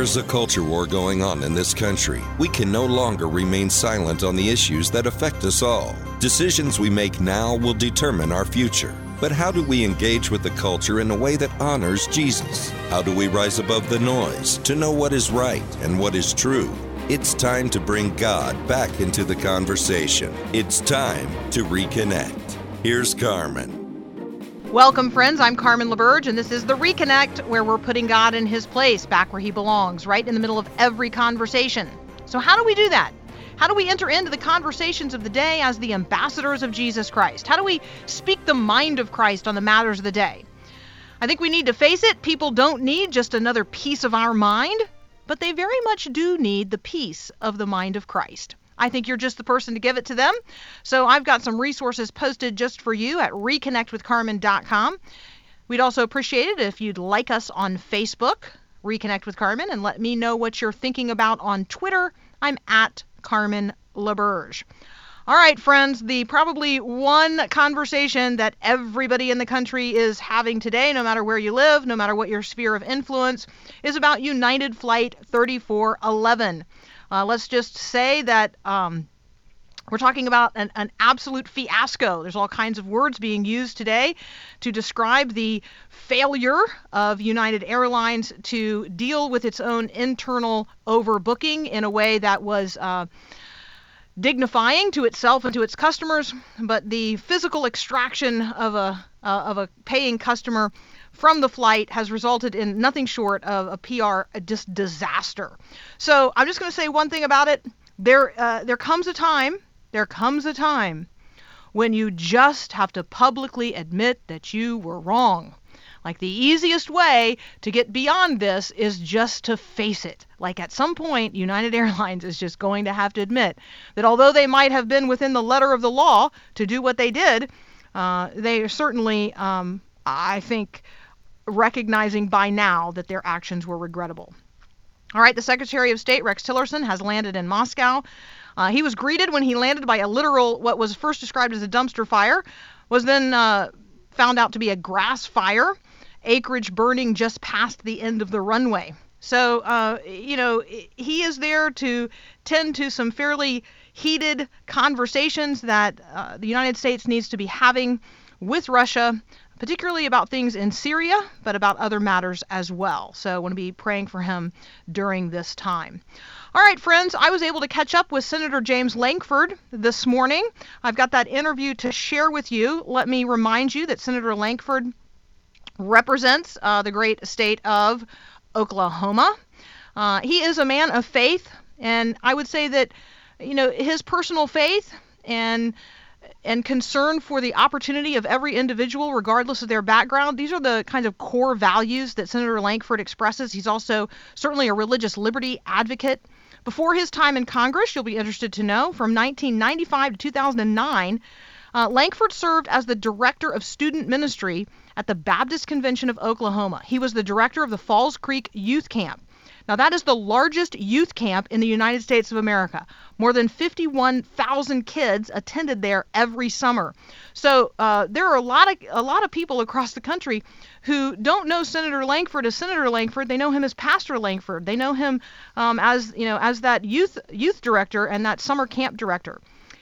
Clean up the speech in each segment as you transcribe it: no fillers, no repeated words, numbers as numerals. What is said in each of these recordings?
There's a culture war going on in this country. We can no longer remain silent on the issues that affect us all. Decisions we make now will determine our future. But how do we engage with the culture in a way that honors Jesus? How do we rise above the noise to know what is right and what is true? It's time to bring God back into the conversation. It's time to reconnect. Here's Carmen. Welcome, friends. I'm Carmen LaBerge, and this is The Reconnect, where we're putting God in his place, back where he belongs, right in the middle of every conversation. So how do we do that? How do we enter into the conversations of the day as the ambassadors of Jesus Christ? How do we speak the mind of Christ on the matters of the day? I think we need to face it. People don't need just another piece of our mind, but they very much do need the piece of the mind of Christ. I think you're just the person to give it to them. So I've got some resources posted just for you at reconnectwithcarmen.com. We'd also appreciate it if you'd like us on Facebook, Reconnect with Carmen, and let me know what you're thinking about on Twitter. I'm at Carmen LaBerge. All right, friends, the probably one conversation that everybody in the country is having today, no matter where you live, no matter what your sphere of influence, is about United Flight 3411. Let's just say that we're talking about an absolute fiasco. There's all kinds of words being used today to describe the failure of United Airlines to deal with its own internal overbooking in a way that was dignifying to itself and to its customers, but the physical extraction of a paying customer from the flight has resulted in nothing short of a PR disaster. So I'm just going to say one thing about it. There comes a time when you just have to publicly admit that you were wrong. Like, the easiest way to get beyond this is just to face it. Like, at some point, United Airlines is just going to have to admit that although they might have been within the letter of the law to do what they did, they are certainly, I think, recognizing by now that their actions were regrettable. All right, the Secretary of State, Rex Tillerson, has landed in Moscow. He was greeted when he landed by a literal, what was first described as a dumpster fire, was then found out to be a grass fire, acreage burning just past the end of the runway. So, he is there to tend to some fairly heated conversations that the United States needs to be having with Russia, particularly about things in Syria, but about other matters as well. So I want to be praying for him during this time. All right, friends, I was able to catch up with Senator James Lankford this morning. I've got that interview to share with you. Let me remind you that Senator Lankford represents the great state of Oklahoma. He is a man of faith, and I would say that, his personal faith and concern for the opportunity of every individual, regardless of their background. These are the kinds of core values that Senator Lankford expresses. He's also certainly a religious liberty advocate. Before his time in Congress, you'll be interested to know, from 1995 to 2009, Lankford served as the director of student ministry at the Baptist Convention of Oklahoma. He was the director of the Falls Creek Youth Camp. Now, that is the largest youth camp in the United States of America. More than 51,000 kids attended there every summer. So there are a lot of people across the country who don't know Senator Lankford as Senator Lankford. They know him as Pastor Lankford. They know him as that youth director and that summer camp director.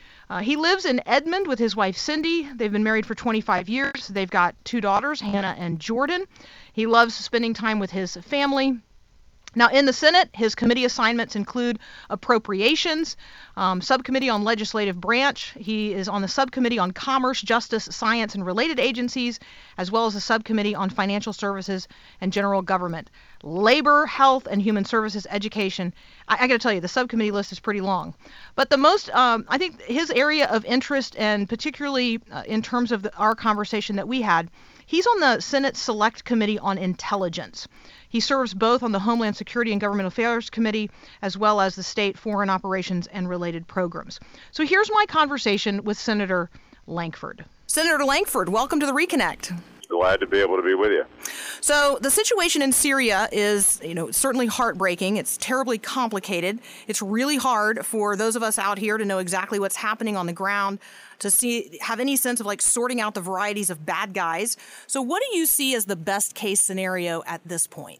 He lives in Edmond with his wife Cindy. They've been married for 25 years. They've got 2 daughters, Hannah and Jordan. He loves spending time with his family. Now, in the Senate, his committee assignments include appropriations, subcommittee on legislative branch. He is on the subcommittee on commerce, justice, science, and related agencies, as well as the subcommittee on financial services and general government, labor, health, and human services, education. I got to tell you, the subcommittee list is pretty long. But the most, I think his area of interest, and particularly in terms of our conversation that we had, he's on the Senate Select Committee on Intelligence. He serves both on the Homeland Security and Government Affairs Committee, as well as the State Foreign Operations and related programs. So here's my conversation with Senator Lankford. Senator Lankford, welcome to the Reconnect. Glad to be able to be with you. So the situation in Syria is, certainly heartbreaking. It's terribly complicated. It's really hard for those of us out here to know exactly what's happening on the ground, to have any sense of sorting out the varieties of bad guys. So what do you see as the best case scenario at this point?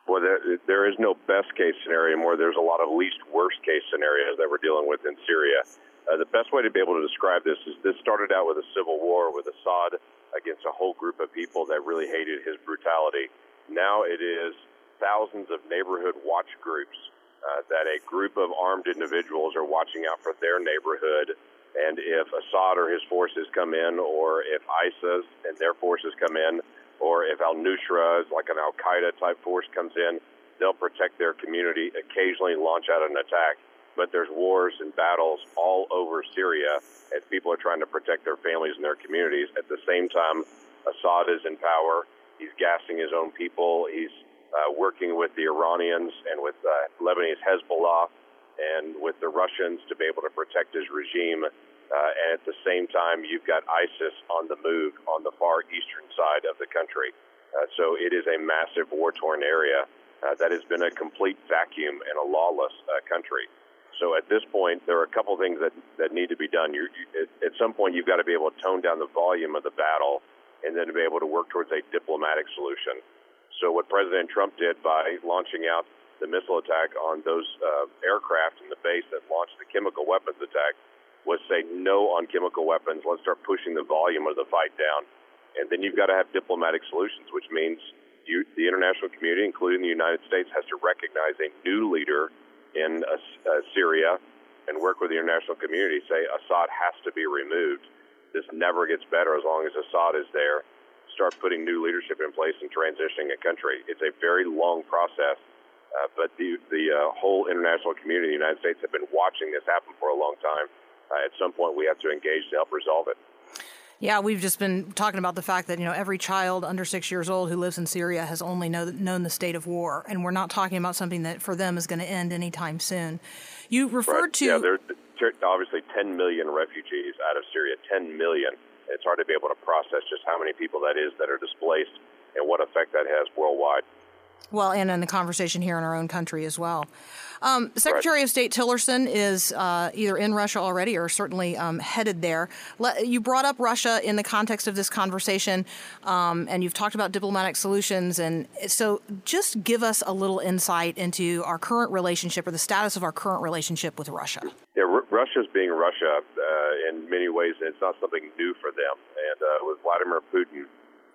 Well, there is no best case scenario anymore. There's a lot of least worst case scenarios that we're dealing with in Syria. The best way to be able to describe this is this started out with a civil war with Assad against a whole group of people that really hated his brutality. Now it is thousands of neighborhood watch groups that a group of armed individuals are watching out for their neighborhood. And if Assad or his forces come in, or if ISIS and their forces come in, or if al-Nusra, like an al-Qaeda type force, comes in, they'll protect their community, occasionally launch out an attack. But there's wars and battles all over Syria as people are trying to protect their families and their communities. At the same time, Assad is in power. He's gassing his own people. He's working with the Iranians and with Lebanese Hezbollah and with the Russians to be able to protect his regime. And at the same time, you've got ISIS on the move on the far eastern side of the country. So it is a massive war-torn area that has been a complete vacuum in a lawless country. So at this point, there are a couple things that need to be done. At some point, you've got to be able to tone down the volume of the battle and then to be able to work towards a diplomatic solution. So what President Trump did by launching out the missile attack on those aircraft in the base that launched the chemical weapons attack was say no on chemical weapons. Let's start pushing the volume of the fight down. And then you've got to have diplomatic solutions, which means the international community, including the United States, has to recognize a new leader in Syria and work with the international community, say Assad has to be removed. This never gets better as long as Assad is there. Start putting new leadership in place and transitioning a country. It's a very long process, but the whole international community, the United States, have been watching this happen for a long time. At some point, we have to engage to help resolve it. Yeah, we've just been talking about the fact that, every child under 6 years old who lives in Syria has only known the state of war. And we're not talking about something that for them is going to end anytime soon. You referred to... Yeah, there are obviously 10 million refugees out of Syria, 10 million. It's hard to be able to process just how many people that is that are displaced and what effect that has worldwide. Well, and in the conversation here in our own country as well. Secretary of State Tillerson is either in Russia already or certainly headed there. You brought up Russia in the context of this conversation, and you've talked about diplomatic solutions. And so just give us a little insight into our current relationship or the status of our current relationship with Russia. Yeah, Russia's being Russia in many ways, and it's not something new for them. And with Vladimir Putin,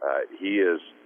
he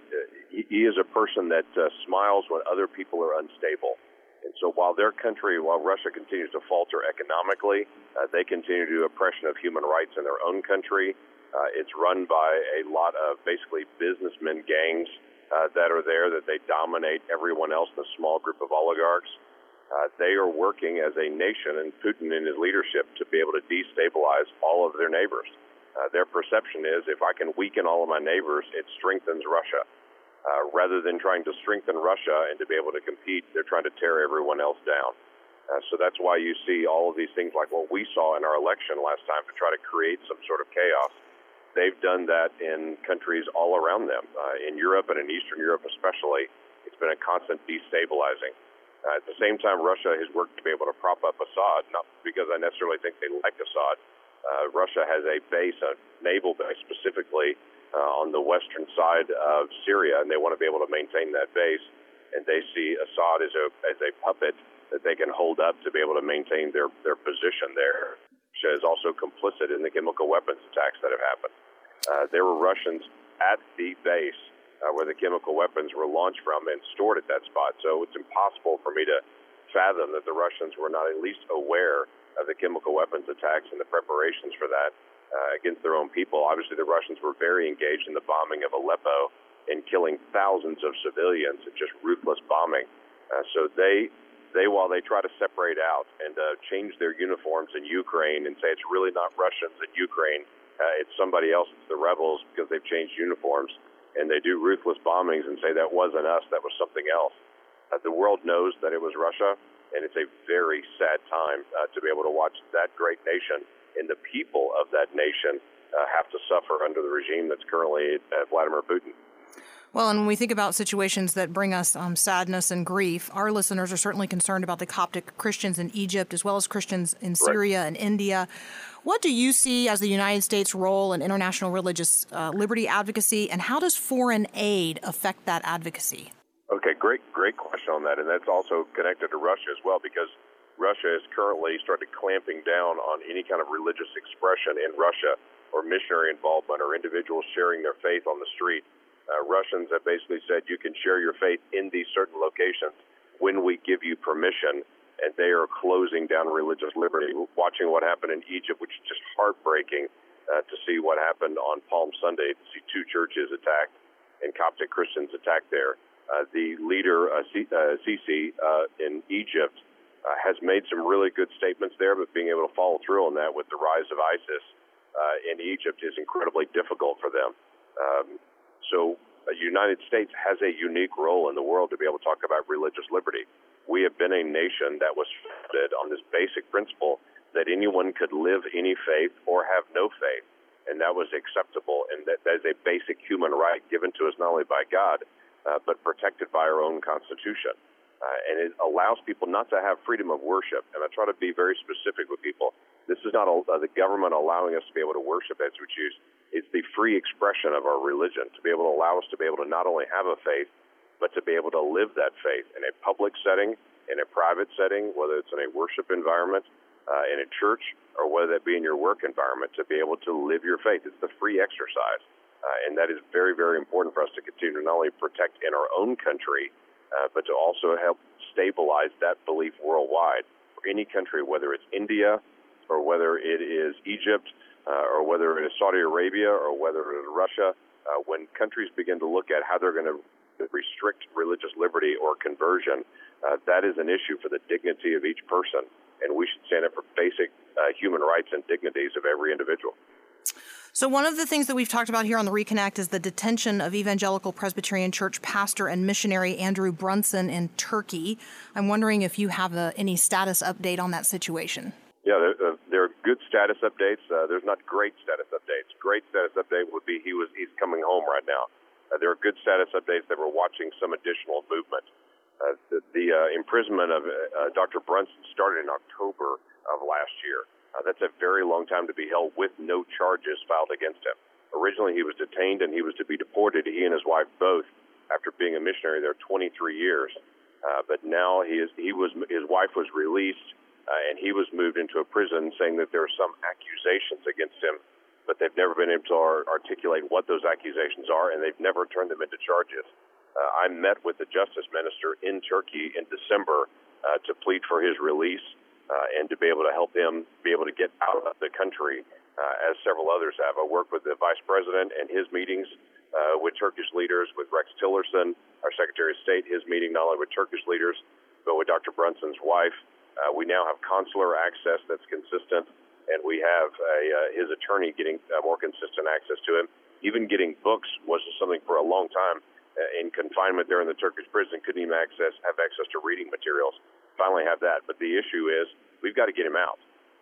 is a person that smiles when other people are unstable. And so while Russia continues to falter economically, they continue to do oppression of human rights in their own country. It's run by a lot of basically businessmen gangs that are there, that they dominate everyone else in a small group of oligarchs. They are working as a nation, and Putin and his leadership, to be able to destabilize all of their neighbors. Their perception is, if I can weaken all of my neighbors, it strengthens Russia. Rather than trying to strengthen Russia and to be able to compete, they're trying to tear everyone else down. So that's why you see all of these things like what we saw in our election last time to try to create some sort of chaos. They've done that in countries all around them. In Europe and in Eastern Europe especially, it's been a constant destabilizing. At the same time, Russia has worked to be able to prop up Assad, not because I necessarily think they like Assad. Russia has a base, a naval base specifically, on the western side of Syria, and they want to be able to maintain that base. And they see Assad as a puppet that they can hold up to be able to maintain their position there. Russia is also complicit in the chemical weapons attacks that have happened. There were Russians at the base where the chemical weapons were launched from and stored at that spot. So it's impossible for me to fathom that the Russians were not at least aware of the chemical weapons attacks and the preparations for that. Against their own people. Obviously, the Russians were very engaged in the bombing of Aleppo and killing thousands of civilians and just ruthless bombing. So they, while they try to separate out and change their uniforms in Ukraine and say it's really not Russians in Ukraine, it's somebody else, it's the rebels because they've changed uniforms, and they do ruthless bombings and say that wasn't us, that was something else. The world knows that it was Russia, and it's a very sad time to be able to watch that great nation and the people of that nation have to suffer under the regime that's currently Vladimir Putin. Well, and when we think about situations that bring us sadness and grief, our listeners are certainly concerned about the Coptic Christians in Egypt as well as Christians in Syria and India. What do you see as the United States' role in international religious liberty advocacy, and how does foreign aid affect that advocacy? Okay, great question on that, and that's also connected to Russia as well, because Russia has currently started clamping down on any kind of religious expression in Russia or missionary involvement or individuals sharing their faith on the street. Russians have basically said you can share your faith in these certain locations when we give you permission, and they are closing down religious liberty. Watching what happened in Egypt, which is just heartbreaking to see what happened on Palm Sunday, to see two churches attacked and Coptic Christians attacked there. The leader, Sisi, in Egypt, has made some really good statements there, but being able to follow through on that with the rise of ISIS in Egypt is incredibly difficult for them. So the United States has a unique role in the world to be able to talk about religious liberty. We have been a nation that was founded on this basic principle that anyone could live any faith or have no faith, and that was acceptable, and that is a basic human right given to us not only by God, but protected by our own Constitution. And it allows people not to have freedom of worship. And I try to be very specific with people. This is not the government allowing us to be able to worship as we choose. It's the free expression of our religion to be able to allow us to be able to not only have a faith, but to be able to live that faith in a public setting, in a private setting, whether it's in a worship environment, in a church, or whether that be in your work environment, to be able to live your faith. It's the free exercise. And that is very, very important for us to continue to not only protect in our own country, but to also help stabilize that belief worldwide. For any country, whether it's India, or whether it is Egypt, or whether it is Saudi Arabia, or whether it is Russia, when countries begin to look at how they're going to restrict religious liberty or conversion, that is an issue for the dignity of each person, and we should stand up for basic human rights and dignities of every individual. So one of the things that we've talked about here on the Reconnect is the detention of Evangelical Presbyterian Church pastor and missionary Andrew Brunson in Turkey. I'm wondering if you have any status update on that situation. Yeah, there are good status updates. There's not great status updates. Great status update would be he's coming home right now. There are good status updates that we're watching some additional movement. The imprisonment of Dr. Brunson started in October of last year. That's a very long time to be held with no charges filed against him. Originally, he was detained and he was to be deported, he and his wife both, after being a missionary there 23 years. But now his wife was released, and he was moved into a prison, saying that there are some accusations against him, but they've never been able to articulate what those accusations are, and they've never turned them into charges. I met with the justice minister in Turkey in December to plead for his release. And to be able to help him be able to get out of the country, as several others have. I worked with the vice president and his meetings with Turkish leaders, with Rex Tillerson, our Secretary of State, his meeting not only with Turkish leaders, but with Dr. Brunson's wife. We now have consular access that's consistent, and we have his attorney getting more consistent access to him. Even getting books was something for a long time. In confinement there in the Turkish prison, couldn't even have access to reading materials. Finally have that. But the issue is we've got to get him out.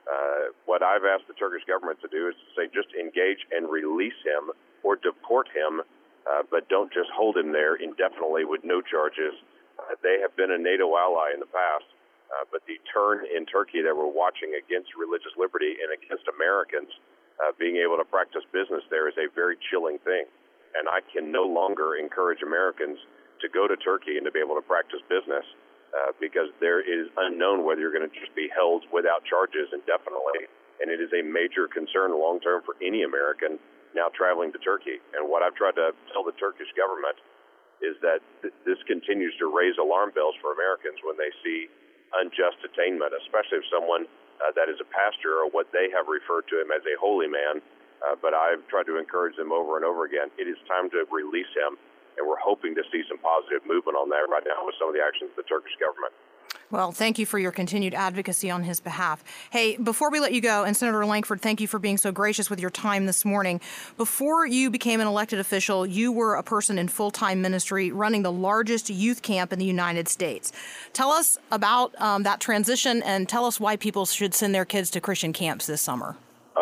What I've asked the Turkish government to do is to say just engage and release him or deport him, but don't just hold him there indefinitely with no charges. They have been a NATO ally in the past, but the turn in Turkey that we're watching against religious liberty and against Americans being able to practice business there is a very chilling thing. And I can no longer encourage Americans to go to Turkey and to be able to practice business because there is unknown whether you're going to just be held without charges indefinitely. And it is a major concern long-term for any American now traveling to Turkey. And what I've tried to tell the Turkish government is that this continues to raise alarm bells for Americans when they see unjust detainment, especially if someone that is a pastor or what they have referred to him as a holy man. But I've tried to encourage them over and over again. It is time to release him, and we're hoping to see some positive movement on that right now with some of the actions of the Turkish government. Well, thank you for your continued advocacy on his behalf. Hey, before we let you go, and Senator Lankford, thank you for being so gracious with your time this morning. Before you became an elected official, you were a person in full-time ministry running the largest youth camp in the United States. Tell us about that transition, and tell us why people should send their kids to Christian camps this summer.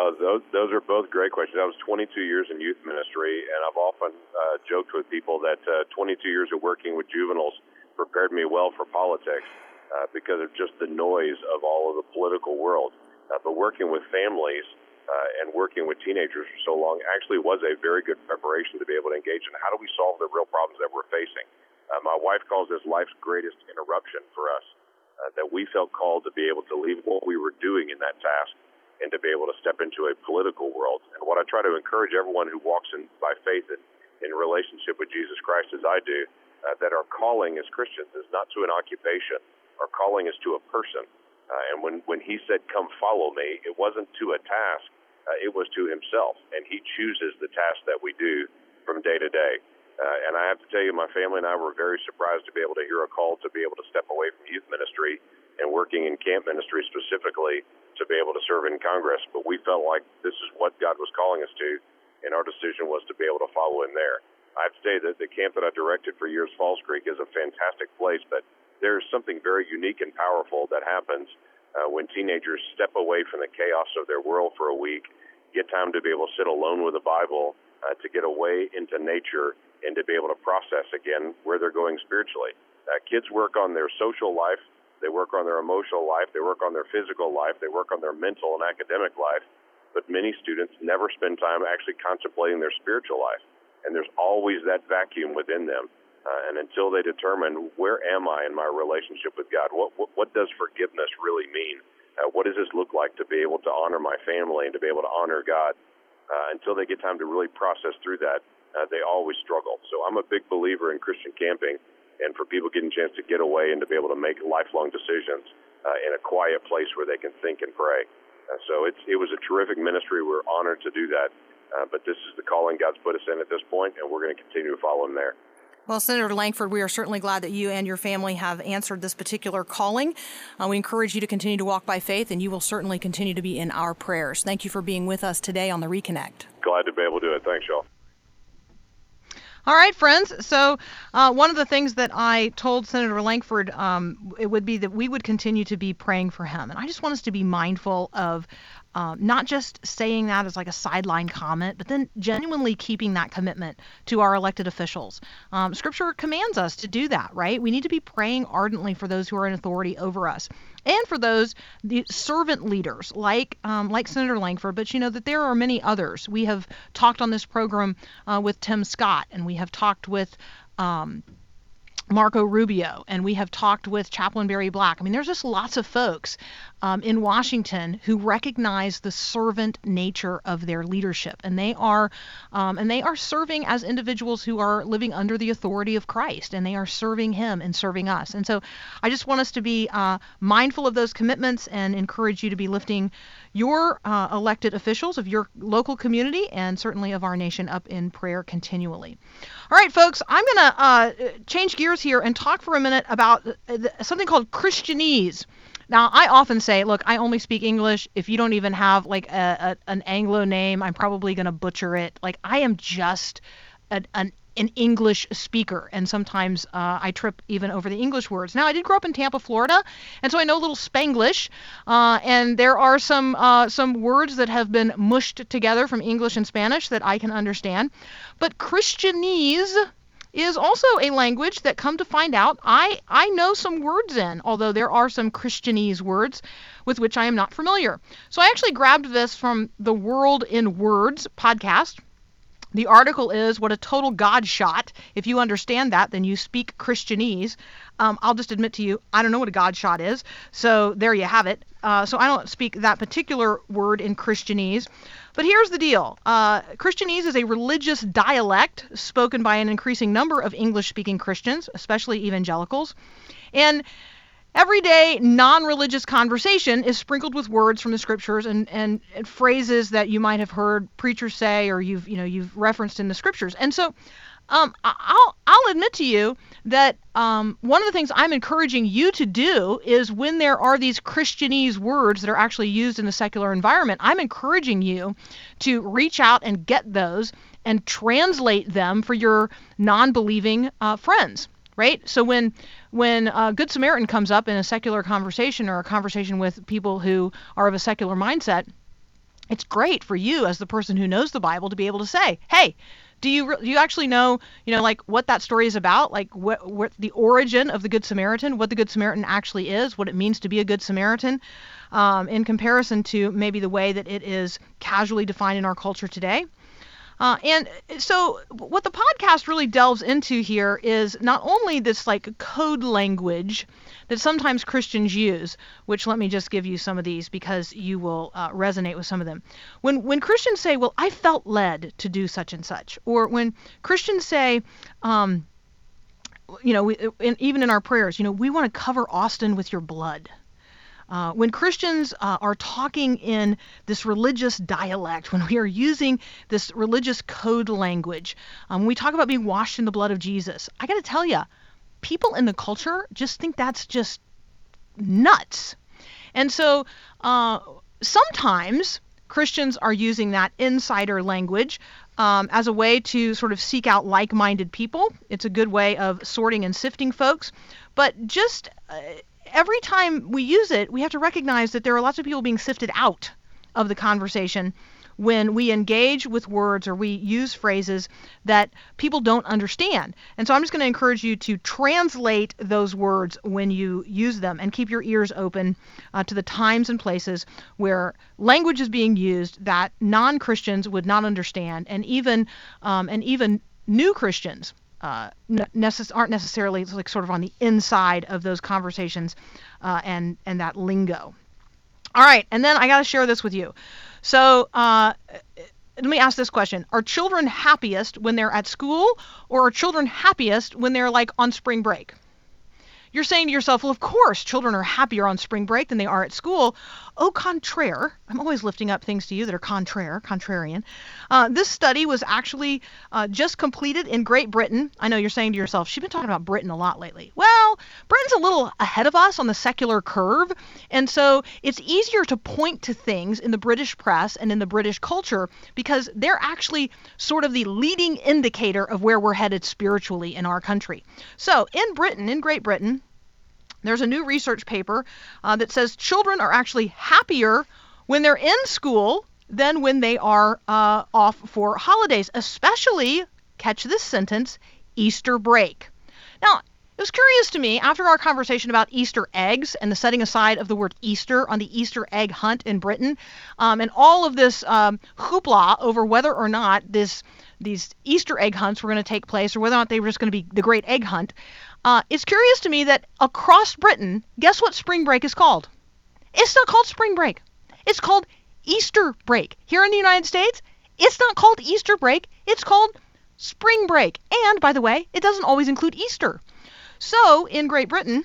Those are both great questions. I was 22 years in youth ministry, and I've often joked with people that 22 years of working with juveniles prepared me well for politics because of just the noise of all of the political world. But working with families and working with teenagers for so long actually was a very good preparation to be able to engage in how do we solve the real problems that we're facing. My wife calls this life's greatest interruption for us, that we felt called to be able to leave what we were doing in that task and to be able to step into a political world. And what I try to encourage everyone who walks in by faith in relationship with Jesus Christ as I do, that our calling as Christians is not to an occupation. Our calling is to a person. And when he said, "Come follow me," it wasn't to a task. It was to himself. And he chooses the task that we do from day to day. And I have to tell you, my family and I were very surprised to be able to hear a call to be able to step away from youth ministry and working in camp ministry specifically to be able to serve in Congress. But we felt like this is what God was calling us to, and our decision was to be able to follow him there. I have to say that the camp that I directed for years, Falls Creek, is a fantastic place, but there's something very unique and powerful that happens when teenagers step away from the chaos of their world for a week, get time to be able to sit alone with the Bible, to get away into nature, and to be able to process again where they're going spiritually. Kids work on their social life, they work on their emotional life, they work on their physical life, they work on their mental and academic life, but many students never spend time actually contemplating their spiritual life. And there's always that vacuum within them. And until they determine, where am I in my relationship with God? What does forgiveness really mean? What does this look like to be able to honor my family and to be able to honor God? Until they get time to really process through that, they always struggle. So I'm a big believer in Christian camping, and for people getting a chance to get away and to be able to make lifelong decisions in a quiet place where they can think and pray. So it was a terrific ministry. We're honored to do that. But this is the calling God's put us in at this point, and we're going to continue to follow him there. Well, Senator Lankford, we are certainly glad that you and your family have answered this particular calling. We encourage you to continue to walk by faith, and you will certainly continue to be in our prayers. Thank you for being with us today on The Reconnect. Glad to be able to do it. Thanks, y'all. All right, friends. So one of the things that I told Senator Lankford, it would be that we would continue to be praying for him. And I just want us to be mindful of not just saying that as like a sideline comment, but then genuinely keeping that commitment to our elected officials. Scripture commands us to do that, right? We need to be praying ardently for those who are in authority over us, and for those the servant leaders like Senator Lankford. But you know that there are many others. We have talked on this program with Tim Scott, and we have talked with Marco Rubio, and we have talked with Chaplain Barry Black. I mean, there's just lots of folks in Washington who recognize the servant nature of their leadership, and they are serving as individuals who are living under the authority of Christ, and they are serving him and serving us. And so I just want us to be mindful of those commitments and encourage you to be lifting your elected officials of your local community and certainly of our nation up in prayer continually. All right, folks, I'm going to change gears here and talk for a minute about something called Christianese. Now, I often say, look, I only speak English. If you don't even have like an Anglo name, I'm probably going to butcher it. Like, I am just an English speaker, and sometimes I trip even over the English words. Now, I did grow up in Tampa, Florida, and so I know a little Spanglish, and there are some words that have been mushed together from English and Spanish that I can understand. But Christianese is also a language that, come to find out, I know some words in, although there are some Christianese words with which I am not familiar. So I actually grabbed this from the World in Words podcast. The article is "What a Total God Shot. If you understand that, then you speak Christianese." I'll just admit to you, I don't know what a God shot is, so there you have it. So I don't speak that particular word in Christianese. But here's the deal. Christianese is a religious dialect spoken by an increasing number of English-speaking Christians, especially evangelicals. And everyday non-religious conversation is sprinkled with words from the scriptures and phrases that you might have heard preachers say or you've referenced in the scriptures. And so I'll admit to you that one of the things I'm encouraging you to do is, when there are these Christianese words that are actually used in the secular environment, I'm encouraging you to reach out and get those and translate them for your non-believing friends. Right? So when Good Samaritan comes up in a secular conversation or a conversation with people who are of a secular mindset, it's great for you as the person who knows the Bible to be able to say, hey, do you actually know, like what that story is about, like what the origin of the Good Samaritan, what the Good Samaritan actually is, what it means to be a Good Samaritan, in comparison to maybe the way that it is casually defined in our culture today. And so what the podcast really delves into here is not only this like code language that sometimes Christians use, which let me just give you some of these because you will resonate with some of them. When Christians say, well, I felt led to do such and such, or when Christians say, even in our prayers, we want to cover Austin with your blood. When Christians are talking in this religious dialect, when we are using this religious code language, when we talk about being washed in the blood of Jesus, I got to tell you, people in the culture just think that's just nuts. And so sometimes Christians are using that insider language as a way to sort of seek out like-minded people. It's a good way of sorting and sifting folks. But just every time we use it, we have to recognize that there are lots of people being sifted out of the conversation when we engage with words or we use phrases that people don't understand. And so I'm just going to encourage you to translate those words when you use them and keep your ears open to the times and places where language is being used that non-Christians would not understand, and even new Christians aren't necessarily like sort of on the inside of those conversations and that lingo. All right, and then I got to share this with you. So let me ask this question. Are children happiest when they're at school, or are children happiest when they're like on spring break? You're saying to yourself, well, of course, children are happier on spring break than they are at school. Au contraire, I'm always lifting up things to you that are contrarian. This study was actually just completed in Great Britain. I know you're saying to yourself, she's been talking about Britain a lot lately. Well, Britain's a little ahead of us on the secular curve, and so it's easier to point to things in the British press and in the British culture because they're actually sort of the leading indicator of where we're headed spiritually in our country. So in Great Britain, there's a new research paper that says children are actually happier when they're in school than when they are off for holidays, especially, catch this sentence, Easter break. Now, it was curious to me, after our conversation about Easter eggs and the setting aside of the word Easter on the Easter egg hunt in Britain, and all of this hoopla over whether or not these Easter egg hunts were going to take place or whether or not they were just going to be the Great Egg Hunt, it's curious to me that across Britain, guess what spring break is called? It's not called spring break. It's called Easter break. Here in the United States, it's not called Easter break. It's called spring break. And, by the way, it doesn't always include Easter. So, in Britain,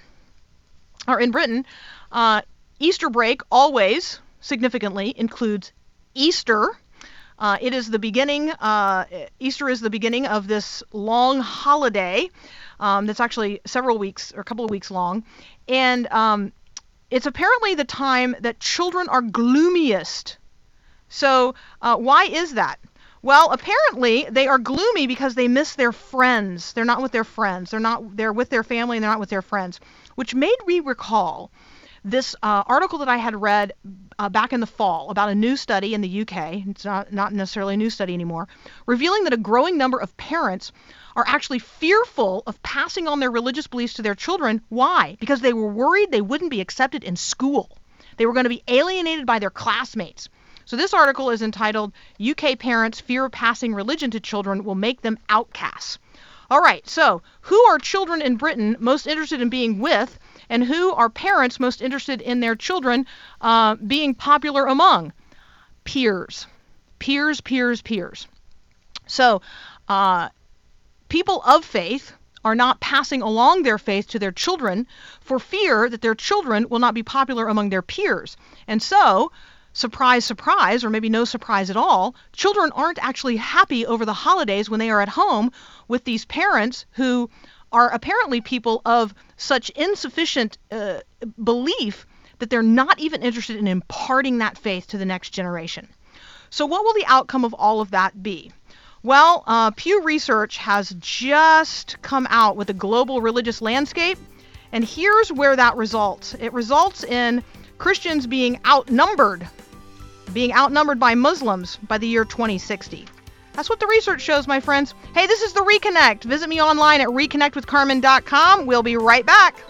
Easter break always significantly includes Easter. It is the beginning, Easter is the beginning of this long holiday that's actually several weeks or a couple of weeks long. And it's apparently the time that children are gloomiest. So why is that? Well, apparently they are gloomy because they miss their friends. They're not with their friends. They're with their family and they're not with their friends, which made me recall this article that I had read back in the fall about a new study in the UK, it's not necessarily a new study anymore, revealing that a growing number of parents are actually fearful of passing on their religious beliefs to their children. Why? Because they were worried they wouldn't be accepted in school. They were going to be alienated by their classmates. So this article is entitled, UK Parents Fear of Passing Religion to Children Will Make Them Outcasts. All right, so who are children in Britain most interested in being with, and who are parents most interested in their children being popular among? Peers. Peers. So people of faith are not passing along their faith to their children for fear that their children will not be popular among their peers. And so, surprise, surprise, or maybe no surprise at all, children aren't actually happy over the holidays when they are at home with these parents who are apparently people of such insufficient belief that they're not even interested in imparting that faith to the next generation. So what will the outcome of all of that be? Well, Pew Research has just come out with a global religious landscape, and here's where that results. It results in Christians being outnumbered by Muslims by the year 2060. That's what the research shows, my friends. Hey, this is The Reconnect. Visit me online at reconnectwithcarmen.com. We'll be right back.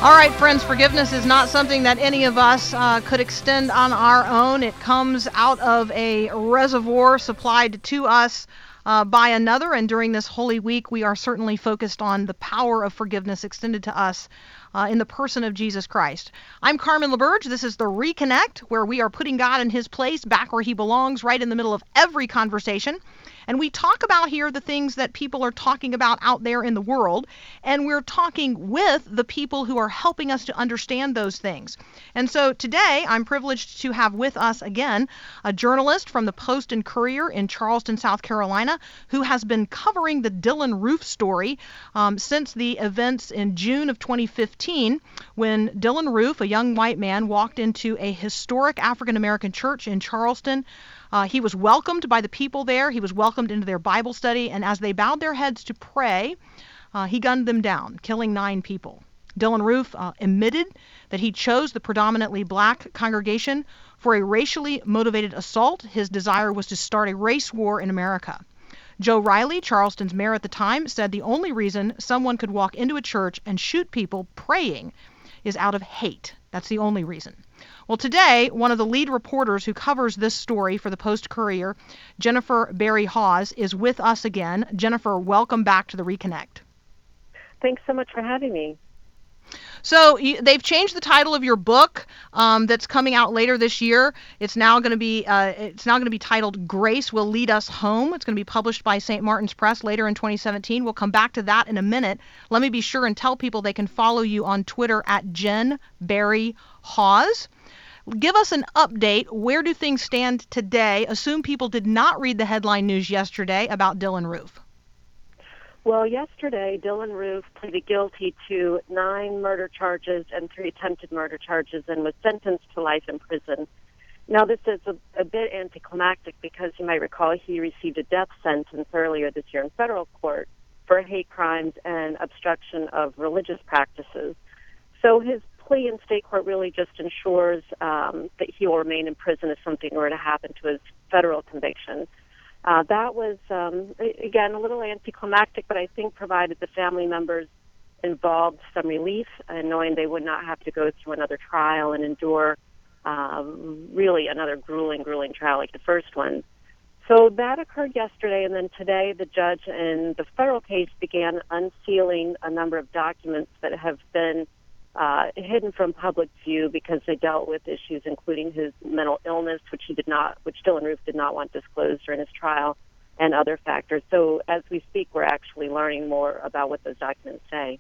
All right, friends, forgiveness is not something that any of us could extend on our own. It comes out of a reservoir supplied to us by another, and during this Holy Week, we are certainly focused on the power of forgiveness extended to us in the person of Jesus Christ. I'm Carmen LaBerge. This is The Reconnect, where we are putting God in his place, back where he belongs, right in the middle of every conversation. And we talk about here the things that people are talking about out there in the world, and we're talking with the people who are helping us to understand those things. And so today, I'm privileged to have with us again a journalist from the Post and Courier in Charleston, South Carolina, who has been covering the Dylann Roof story since the events in June of 2015, when Dylann Roof, a young white man, walked into a historic African-American church in Charleston. He was welcomed by the people there. He was welcomed into their Bible study, and as they bowed their heads to pray, he gunned them down, killing 9 people. Dylann Roof admitted that he chose the predominantly black congregation for a racially motivated assault. His desire was to start a race war in America. Joe Riley, Charleston's mayor at the time, said the only reason someone could walk into a church and shoot people praying is out of hate. That's the only reason. Well, today, one of the lead reporters who covers this story for the Post-Courier, Jennifer Berry Hawes, is with us again. Jennifer, welcome back to The Reconnect. Thanks so much for having me. So they've changed the title of your book that's coming out later this year. It's now going to be titled "Grace Will Lead Us Home." It's going to be published by St. Martin's Press later in 2017. We'll come back to that in a minute. Let me be sure and tell people they can follow you on Twitter at Jen Berry Hawes. Give us an update. Where do things stand today? Assume people did not read the headline news yesterday about Dylann Roof. Well, yesterday, Dylann Roof pleaded guilty to 9 murder charges and 3 attempted murder charges and was sentenced to life in prison. Now, this is a bit anticlimactic because you might recall he received a death sentence earlier this year in federal court for hate crimes and obstruction of religious practices. So his plea in state court really just ensures that he will remain in prison if something were to happen to his federal conviction. That was, again, a little anticlimactic, but I think provided the family members involved some relief and knowing they would not have to go through another trial and endure really another grueling trial like the first one. So that occurred yesterday, and then today the judge in the federal case began unsealing a number of documents that have been hidden from public view because they dealt with issues including his mental illness, which Dylann Roof did not want disclosed during his trial, and other factors. So as we speak, we're actually learning more about what those documents say.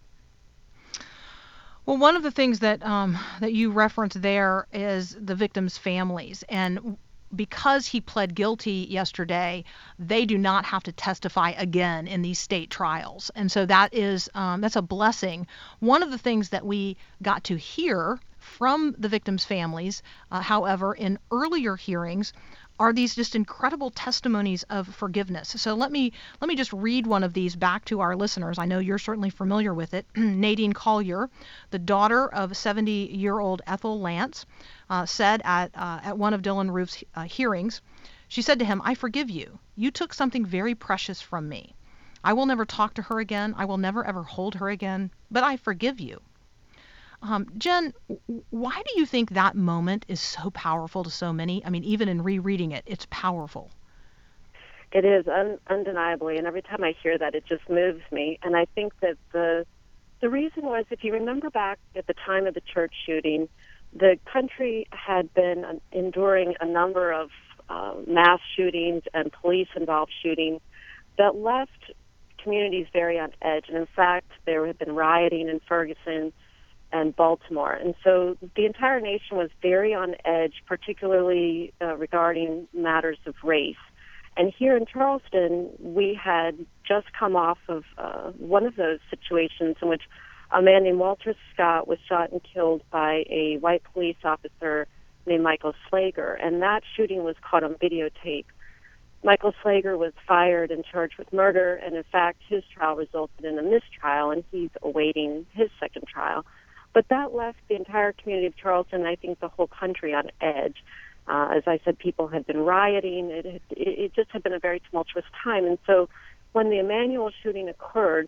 Well, one of the things that you reference there is the victims' families, and because he pled guilty yesterday, they do not have to testify again in these state trials. And so that is that's a blessing. One of the things that we got to hear from the victims' families, however, in earlier hearings, are these just incredible testimonies of forgiveness. So let me just read one of these back to our listeners. I know you're certainly familiar with it. Nadine Collier, the daughter of 70-year-old Ethel Lance, said at one of Dylann Roof's hearings, she said to him, "I forgive you. You took something very precious from me. I will never talk to her again. I will never ever hold her again, but I forgive you." Jen, why do you think that moment is so powerful to so many? I mean, even in rereading it, it's powerful. It is, undeniably, and every time I hear that, it just moves me. And I think that the reason was, if you remember back at the time of the church shooting, the country had been enduring a number of mass shootings and police-involved shootings that left communities very on edge. And in fact, there had been rioting in Ferguson and Baltimore. And so the entire nation was very on edge, particularly regarding matters of race. And here in Charleston, we had just come off of one of those situations in which a man named Walter Scott was shot and killed by a white police officer named Michael Slager. And that shooting was caught on videotape. Michael Slager was fired and charged with murder, and in fact, his trial resulted in a mistrial, and he's awaiting his second trial. But that left the entire community of Charleston, and I think the whole country, on edge. As I said, people had been rioting. It just had been a very tumultuous time. And so when the Emanuel shooting occurred,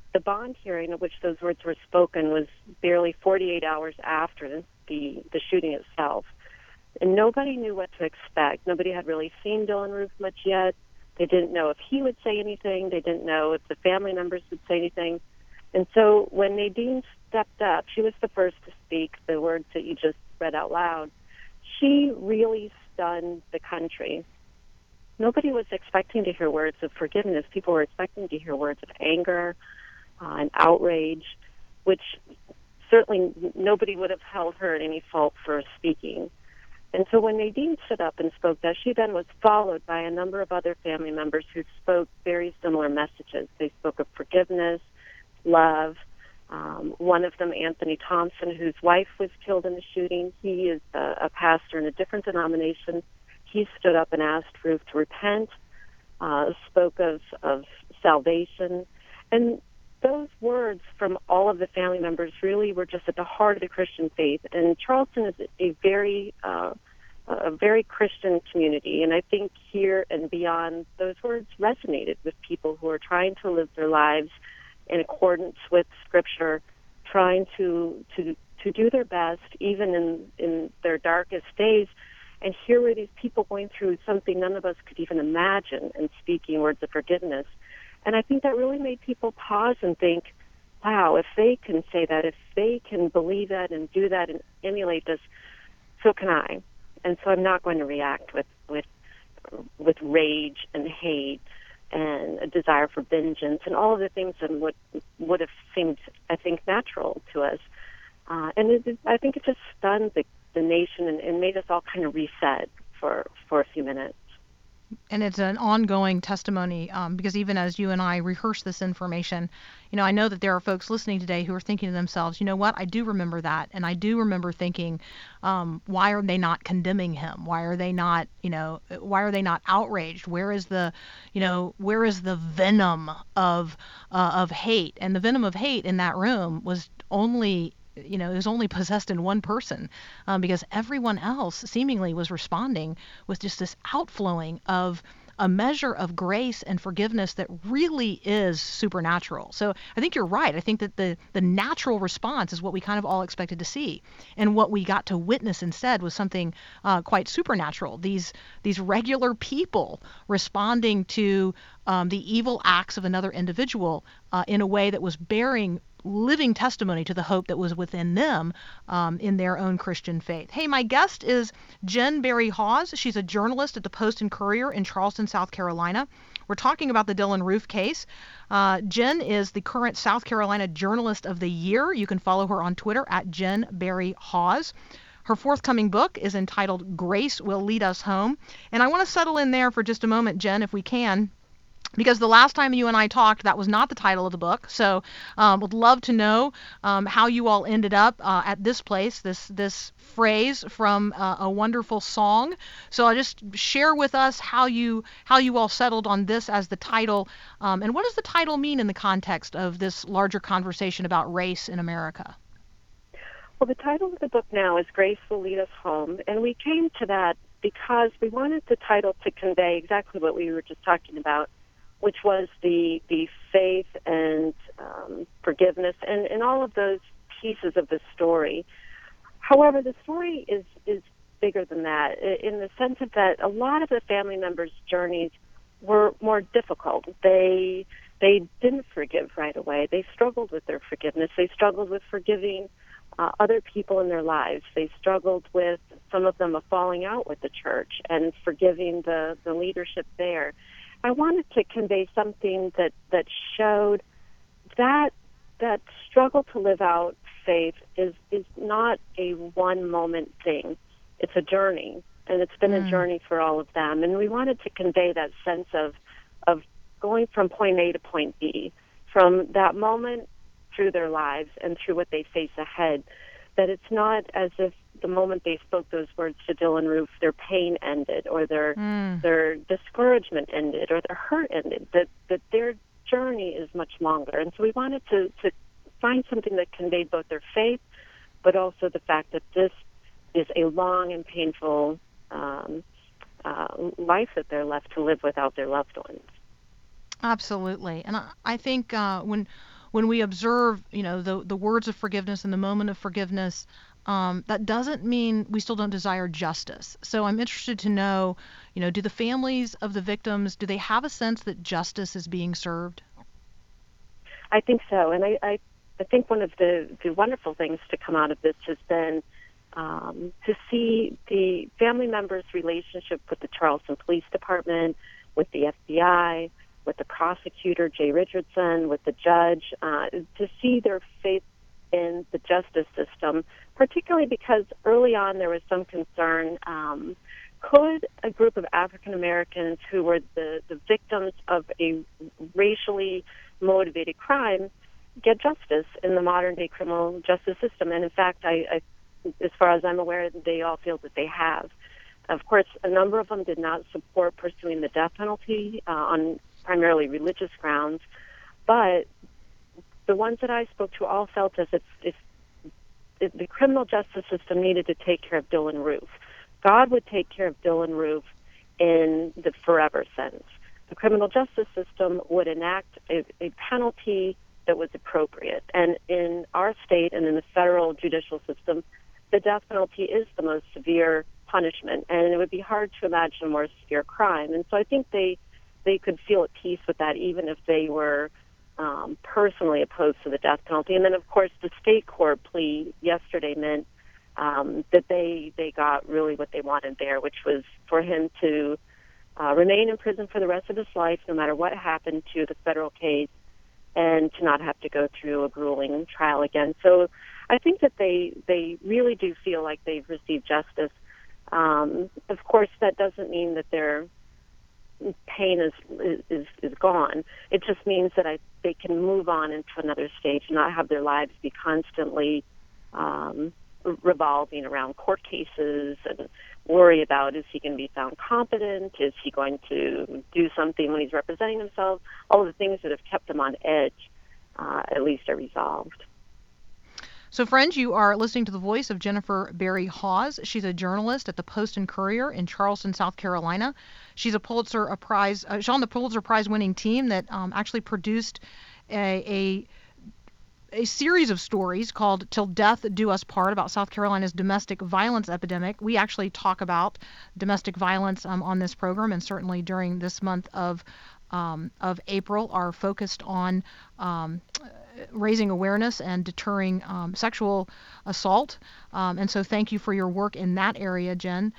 the bond hearing at which those words were spoken was barely 48 hours after the shooting itself. And nobody knew what to expect. Nobody had really seen Dylann Roof much yet. They didn't know if he would say anything. They didn't know if the family members would say anything. And so when Nadine stepped up, she was the first to speak the words that you just read out loud. She really stunned the country. Nobody was expecting to hear words of forgiveness. People were expecting to hear words of anger and outrage, which certainly nobody would have held her at any fault for speaking. And so when Nadine stood up and spoke that, she then was followed by a number of other family members who spoke very similar messages. They spoke of forgiveness, love. One of them, Anthony Thompson, whose wife was killed in the shooting, he is a pastor in a different denomination. He stood up and asked Roof to repent, spoke of salvation. And those words from all of the family members really were just at the heart of the Christian faith. And Charleston is a very Christian community. And I think here and beyond, those words resonated with people who are trying to live their lives in accordance with Scripture, trying to do their best, even in their darkest days. And here were these people going through something none of us could even imagine and speaking words of forgiveness. And I think that really made people pause and think, wow, if they can say that, if they can believe that and do that and emulate this, so can I. And so I'm not going to react with rage and hate and a desire for vengeance and all of the things that would have seemed, I think, natural to us. I think it just stunned the nation and made us all kind of reset for a few minutes. And it's an ongoing testimony because even as you and I rehearse this information, I know that there are folks listening today who are thinking to themselves, you know what, I do remember that. And I do remember thinking, why are they not condemning him? Why are they not outraged? Where is the venom of hate? And the venom of hate in that room was only it was only possessed in one person because everyone else seemingly was responding with just this outflowing of a measure of grace and forgiveness that really is supernatural. So I think you're right. I think that the natural response is what we kind of all expected to see. And what we got to witness instead was something quite supernatural. These regular people responding to the evil acts of another individual in a way that was bearing living testimony to the hope that was within them in their own Christian faith. Hey, my guest is Jen Berry Hawes. She's a journalist at the Post and Courier in Charleston, South Carolina. We're talking about the Dylann Roof case. Jen is the current South Carolina Journalist of the Year. You can follow her on Twitter at Jen Berry Hawes. Her forthcoming book is entitled Grace Will Lead Us Home. And I want to settle in there for just a moment, Jen, if we can, because the last time you and I talked, that was not the title of the book. So would love to know how you all ended up at this place, this phrase from a wonderful song. So I'll just share with us how you all settled on this as the title. And what does the title mean in the context of this larger conversation about race in America? Well, the title of the book now is Grace Will Lead Us Home. And we came to that because we wanted the title to convey exactly what we were just talking about, which was the faith and forgiveness and all of those pieces of the story. However, the story is bigger than that in the sense of that a lot of the family members' journeys were more difficult. They didn't forgive right away. They struggled with their forgiveness. They struggled with forgiving other people in their lives. They struggled with, some of them, a falling out with the church and forgiving the leadership there. I wanted to convey something that showed that struggle to live out faith is not a one-moment thing. It's a journey, and it's been a journey for all of them. And we wanted to convey that sense of going from point A to point B, from that moment through their lives and through what they face ahead, that it's not as if the moment they spoke those words to Dylann Roof, their pain ended or their discouragement ended or their hurt ended, that their journey is much longer. And so we wanted to find something that conveyed both their faith, but also the fact that this is a long and painful life that they're left to live without their loved ones. Absolutely. And I think when we observe, the words of forgiveness and the moment of forgiveness, that doesn't mean we still don't desire justice. So I'm interested to know, do the families of the victims, do they have a sense that justice is being served? I think so, and I think one of the wonderful things to come out of this has been to see the family members' relationship with the Charleston Police Department, with the FBI, with the prosecutor, Jay Richardson, with the judge, to see their faith in the justice system, particularly because early on there was some concern, could a group of African Americans who were the victims of a racially motivated crime get justice in the modern-day criminal justice system? And in fact, I as far as I'm aware, they all feel that they have. Of course, a number of them did not support pursuing the death penalty on primarily religious grounds, but the ones that I spoke to all felt as if the criminal justice system needed to take care of Dylann Roof. God would take care of Dylann Roof in the forever sense. The criminal justice system would enact a penalty that was appropriate. And in our state and in the federal judicial system, the death penalty is the most severe punishment, and it would be hard to imagine a more severe crime. And so I think they could feel at peace with that, even if they were personally opposed to the death penalty. And then, of course, the state court plea yesterday meant that they got really what they wanted there, which was for him to remain in prison for the rest of his life, no matter what happened to the federal case, and to not have to go through a grueling trial again. So I think that they really do feel like they've received justice. Of course, that doesn't mean that their pain is gone. It just means that they can move on into another stage and not have their lives be constantly revolving around court cases and worry about, is he going to be found competent? Is he going to do something when he's representing himself? All of the things that have kept them on edge at least are resolved. So, friends, you are listening to the voice of Jennifer Berry Hawes. She's a journalist at the Post and Courier in Charleston, South Carolina. She's on the Pulitzer Prize-winning team that actually produced a series of stories called "Till Death Do Us Part" about South Carolina's domestic violence epidemic. We actually talk about domestic violence on this program, and certainly during this month of April are focused on raising awareness and deterring sexual assault. And so thank you for your work in that area, Jen.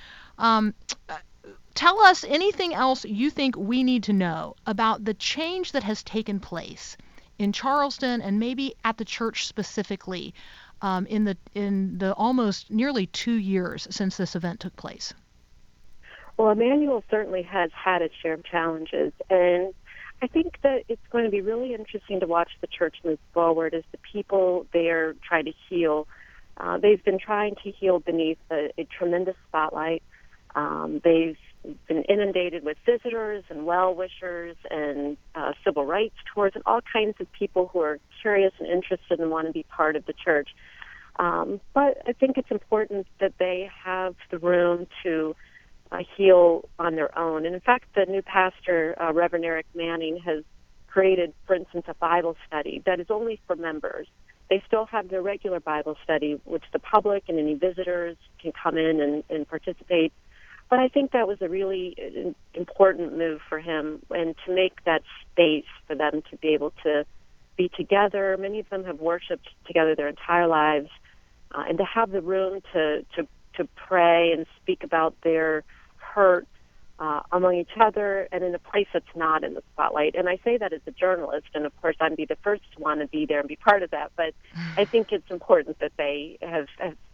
Tell us anything else you think we need to know about the change that has taken place in Charleston and maybe at the church specifically in the almost nearly 2 years since this event took place. Well, Emmanuel certainly has had its share of challenges, and I think that it's going to be really interesting to watch the church move forward as the people there try to heal. They've been trying to heal beneath a tremendous spotlight. They've been inundated with visitors and well-wishers and civil rights tours and all kinds of people who are curious and interested and want to be part of the church. But I think it's important that they have the room to heal on their own. And in fact, the new pastor, Reverend Eric Manning, has created, for instance, a Bible study that is only for members. They still have their regular Bible study, which the public and any visitors can come in and participate. But I think that was a really important move for him, and to make that space for them to be able to be together. Many of them have worshiped together their entire lives, and to have the room to pray and speak about their hurt among each other and in a place that's not in the spotlight. And I say that as a journalist, and of course I'd be the first to want to be there and be part of that, but I think it's important that they have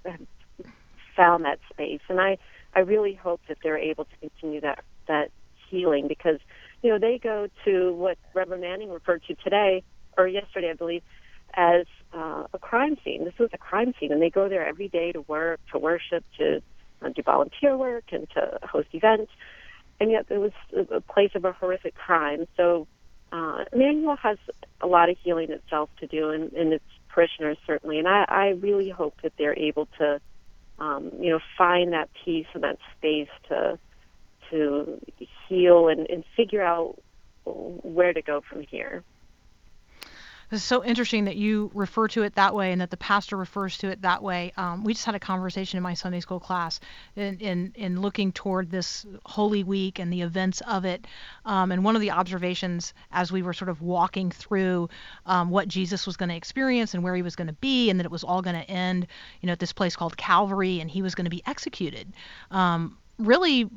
found that space. And I really hope that they're able to continue that healing, because, they go to what Reverend Manning referred to today, or yesterday, I believe, as a crime scene. This was a crime scene, and they go there every day to work, to worship, to do volunteer work, and to host events, and yet it was a place of a horrific crime. So Emmanuel has a lot of healing itself to do, and its parishioners certainly, and I really hope that they're able to find that peace and that space to heal and figure out where to go from here. It's so interesting that you refer to it that way and that the pastor refers to it that way. We just had a conversation in my Sunday school class in looking toward this Holy Week and the events of it. And one of the observations as we were sort of walking through what Jesus was going to experience and where he was going to be, and that it was all going to end, at this place called Calvary, and he was going to be executed, really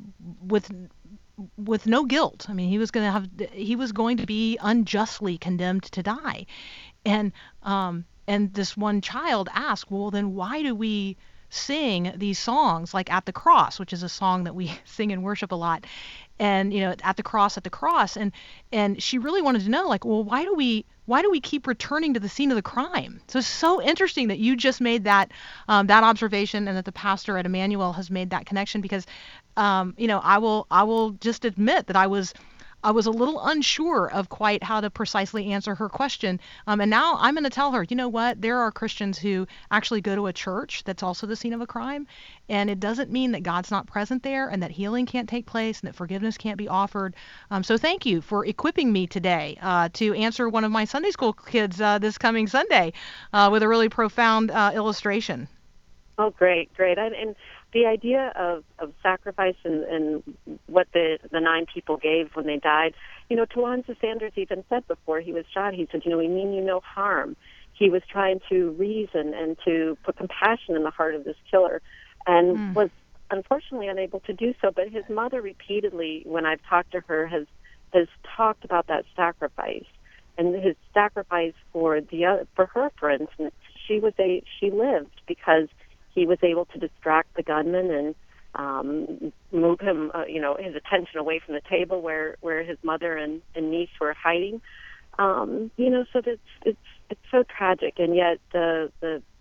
with no guilt. I mean, he was going to be unjustly condemned to die. And this one child asked, well, then why do we sing these songs like At the Cross, which is a song that we sing in worship a lot, and at the cross, and she really wanted to know, like, well, why do we keep returning to the scene of the crime? So it's so interesting that you just made that observation, and that the pastor at Emmanuel has made that connection, because I will just admit that I was a little unsure of quite how to precisely answer her question. And now I'm going to tell her, you know what? There are Christians who actually go to a church that's also the scene of a crime. And it doesn't mean that God's not present there, and that healing can't take place, and that forgiveness can't be offered. So thank you for equipping me today to answer one of my Sunday school kids this coming Sunday with a really profound illustration. Oh, great. And the idea of sacrifice and what the 9 people gave when they died, Tawanza Sanders even said before he was shot, he said, we mean you no harm. He was trying to reason and to put compassion in the heart of this killer, and was unfortunately unable to do so. But his mother repeatedly, when I've talked to her, has talked about that sacrifice, and his sacrifice for her, for instance. She lived because he was able to distract the gunman and move him, his attention away from the table where his mother and niece were hiding. So it's so tragic, and yet the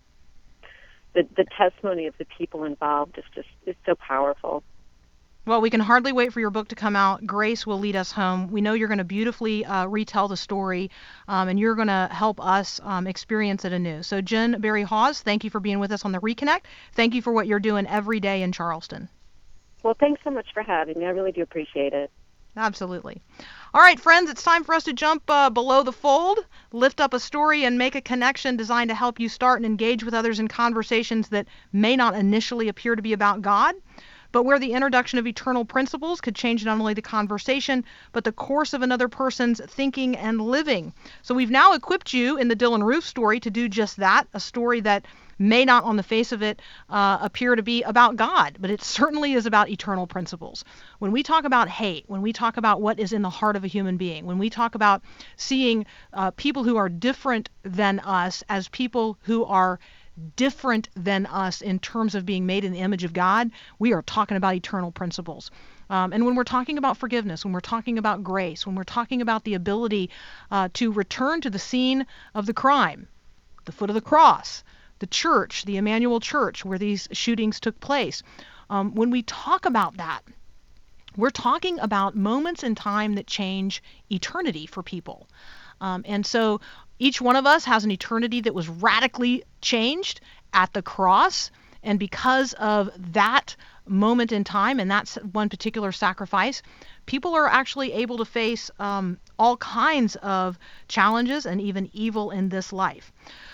testimony of the people involved is so powerful. Well, we can hardly wait for your book to come out. Grace will lead us home. We know you're going to beautifully retell the story, and you're going to help us experience it anew. So Jen Berry Hawes, thank you for being with us on the Reconnect. Thank you for what you're doing every day in Charleston. Well, thanks so much for having me. I really do appreciate it. Absolutely. All right, friends, it's time for us to jump below the fold, lift up a story, and make a connection designed to help you start and engage with others in conversations that may not initially appear to be about God, but where the introduction of eternal principles could change not only the conversation, but the course of another person's thinking and living. So we've now equipped you in the Dylann Roof story to do just that, a story that may not on the face of it appear to be about God, but it certainly is about eternal principles. When we talk about hate, when we talk about what is in the heart of a human being, when we talk about seeing people who are different than us as people who are different than us in terms of being made in the image of God, we are talking about eternal principles. And when we're talking about forgiveness, when we're talking about grace, when we're talking about the ability to return to the scene of the crime, the foot of the cross, the church, the Emmanuel Church, where these shootings took place, when we talk about that, we're talking about moments in time that change eternity for people. And so each one of us has an eternity that was radically changed at the cross. And because of that moment in time and that's one particular sacrifice, people are actually able to face all kinds of challenges and even evil in this life.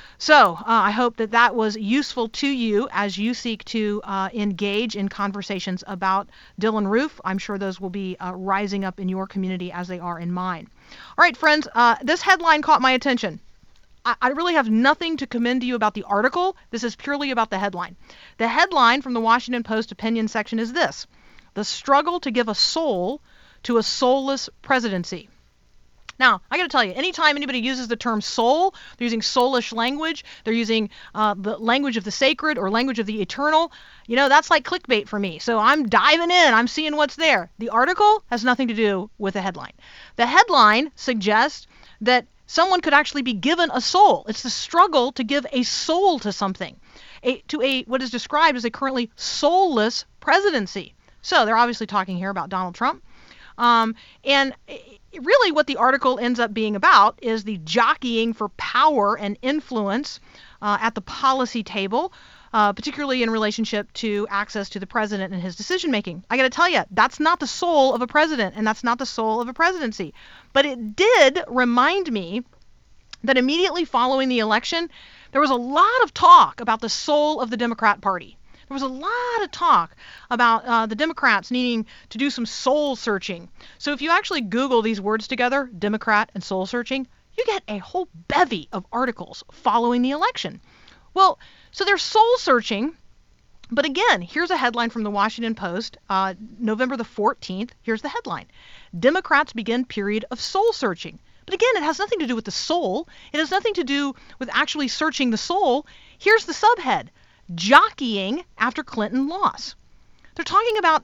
So I hope that that was useful to you as you seek to engage in conversations about Dylann Roof. I'm sure those will be rising up in your community as they are in mine. All right, friends, this headline caught my attention. I really have nothing to commend to you about the article. This is purely about the headline. The headline from the Washington Post opinion section is this: "The struggle to give a soul to a soulless presidency." Now, I got to tell you, anytime anybody uses the term soul, they're using soulish language, they're using the language of the sacred or language of the eternal, that's like clickbait for me. So I'm diving in, I'm seeing what's there. The article has nothing to do with the headline. The headline suggests that someone could actually be given a soul. It's the struggle to give a soul to something, to what is described as a currently soulless presidency. So they're obviously talking here about Donald Trump. And really what the article ends up being about is the jockeying for power and influence at the policy table, particularly in relationship to access to the president and his decision making. I got to tell you, that's not the soul of a president, and that's not the soul of a presidency. But it did remind me that immediately following the election, there was a lot of talk about the soul of the Democrat Party. There was a lot of talk about the Democrats needing to do some soul searching. So if you actually Google these words together, Democrat and soul searching, you get a whole bevy of articles following the election. Well, so they're soul searching. But again, here's a headline from the Washington Post, November the 14th. Here's the headline. Democrats begin period of soul searching. But again, it has nothing to do with the soul. It has nothing to do with actually searching the soul. Here's the subhead. Jockeying after Clinton loss. They're talking about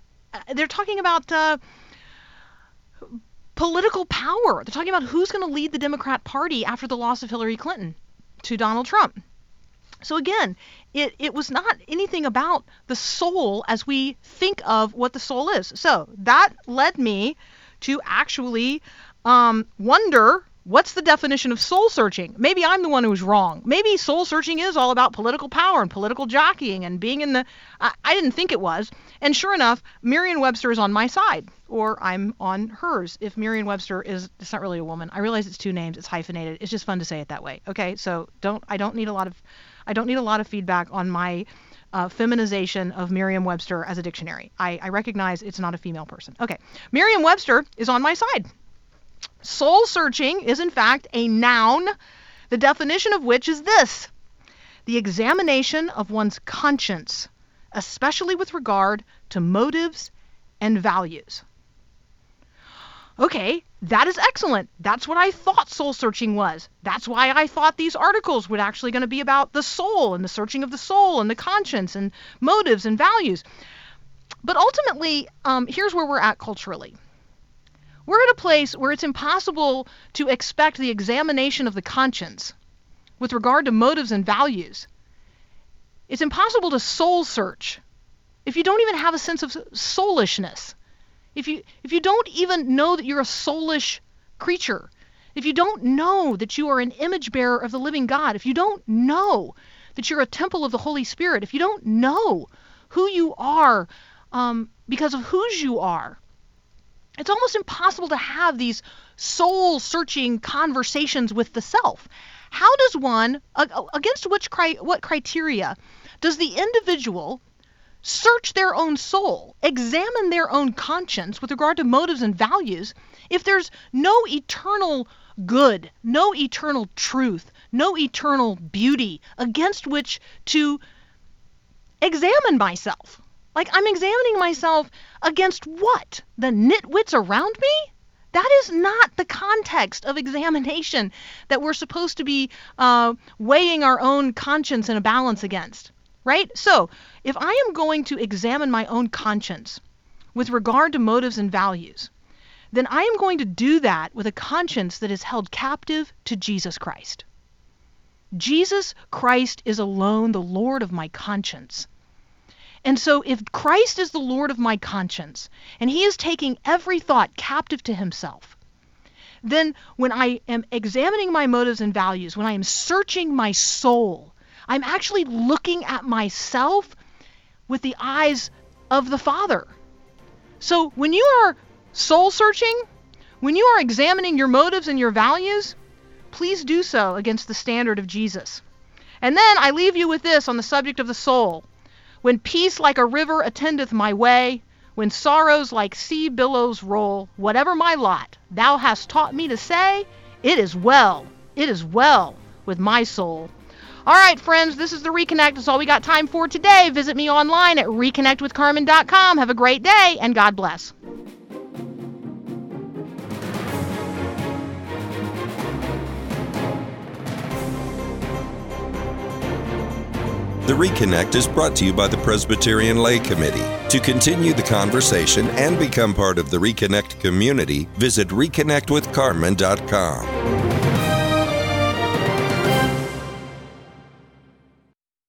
political power. They're talking about who's going to lead the Democrat Party after the loss of Hillary Clinton to Donald Trump. So again, it was not anything about the soul as we think of what the soul is. So that led me to actually wonder, what's the definition of soul searching? Maybe I'm the one who's wrong. Maybe soul searching is all about political power and political jockeying and being in the... I didn't think it was. And sure enough, Merriam-Webster is on my side, or I'm on hers. If Merriam-Webster is... It's not really a woman. I realize it's two names. It's hyphenated. It's just fun to say it that way. Okay, so I don't need a lot of feedback on my feminization of Merriam-Webster as a dictionary. I recognize it's not a female person. Okay, Merriam-Webster is on my side. Soul searching is in fact a noun, the definition of which is this: the examination of one's conscience, especially with regard to motives and values. Okay, that is excellent. That's what I thought soul searching was. That's why I thought these articles were actually going to be about the soul and the searching of the soul and the conscience and motives and values. But ultimately, here's where we're at culturally. We're at a place where it's impossible to expect the examination of the conscience with regard to motives and values. It's impossible to soul search if you don't even have a sense of soulishness. If you don't even know that you're a soulish creature, if you don't know that you are an image bearer of the living God, if you don't know that you're a temple of the Holy Spirit, if you don't know who you are because of whose you are, it's almost impossible to have these soul-searching conversations with the self. How does one, against what criteria, does the individual search their own soul, examine their own conscience with regard to motives and values, if there's no eternal good, no eternal truth, no eternal beauty against which to examine myself? Like, I'm examining myself against what? The nitwits around me? That is not the context of examination that we're supposed to be weighing our own conscience in a balance against, right? So, if I am going to examine my own conscience with regard to motives and values, then I am going to do that with a conscience that is held captive to Jesus Christ. Jesus Christ is alone the Lord of my conscience. And so if Christ is the Lord of my conscience, and he is taking every thought captive to himself, then when I am examining my motives and values, when I am searching my soul, I'm actually looking at myself with the eyes of the Father. So when you are soul searching, when you are examining your motives and your values, please do so against the standard of Jesus. And then I leave you with this on the subject of the soul. When peace like a river attendeth my way, when sorrows like sea billows roll, whatever my lot, thou hast taught me to say, it is well with my soul. All right, friends, this is the Reconnect. That's all we got time for today. Visit me online at reconnectwithcarmen.com. Have a great day, and God bless. The Reconnect is brought to you by the Presbyterian Lay Committee. To continue the conversation and become part of the Reconnect community, visit reconnectwithcarmen.com.